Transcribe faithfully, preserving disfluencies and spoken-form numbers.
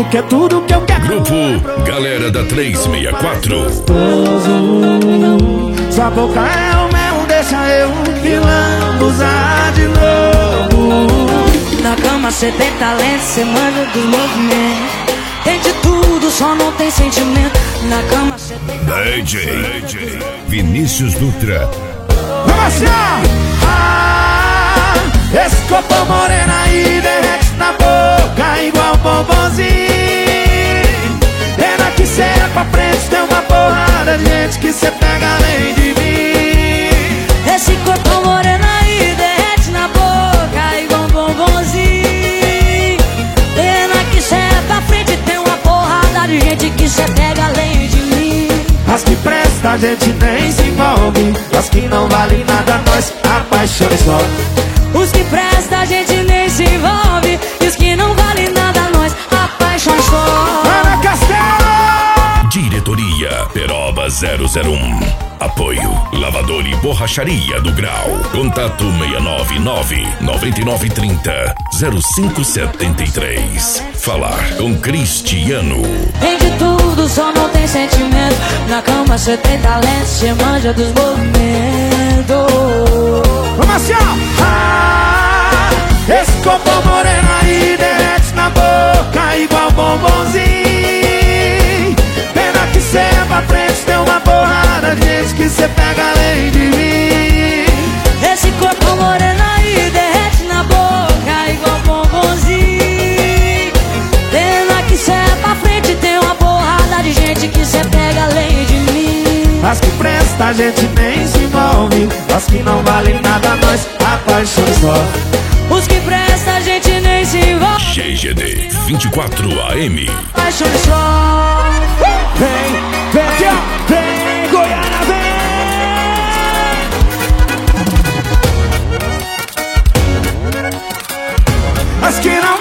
que é tudo que eu quero. Grupo Galera da trezentos e sessenta e quatro. Sua boca é o mel, deixa eu me lambuzar de novo. Na cama cê tem talento, cê manja dos movimentos. Tem de tudo, só não tem sentimento. Na cama cê tem D J, D J Vinícius Dutra. Vamos assim, ó. Ah, esse corpo moreno aí derrete na boca igual bombonzinho. Pena que cê é pra frente, tem uma porrada de gente que cê pega além de mim. Esse corpo moreno aí derrete na boca igual um bombonzinho. Pena que cê é pra frente, tem uma porrada de gente que cê pega além de mim. As que presta a gente nem se envolve, as que não valem nada nós apaixonamos só. Os que presta a gente nem se envolve, e os que não valem nada nós apaixonamos só. Ana Castelo! Diretoria Peroba zero zero um. Apoio Lavador e Borracharia do Grau. Contato seis nove nove, nove nove três zero, zero cinco sete três. Falar com Cristiano. Tem de tudo, só não tem sentimento. Na cama cê tem talento, cê manja dos movimentos. Vamos assim, ó. Ah, esse corpo moreno aí derrete na boca igual bombonzinho. Pena que cê é pra frente, tem uma porrada de gente que cê pega além de mim. Esse corpo moreno aí derrete na boca igual bombonzinho. Pena que cê é pra frente, tem uma porrada de gente que cê pega além de mim. As que presta a gente nem se envolve, as que não valem nada nós apaixonamos só. Os que presta a gente nem se envolve. G G D vinte e quatro A M. Apaixonamos só. Vem, vem, vem, Goiânia, vem. As que não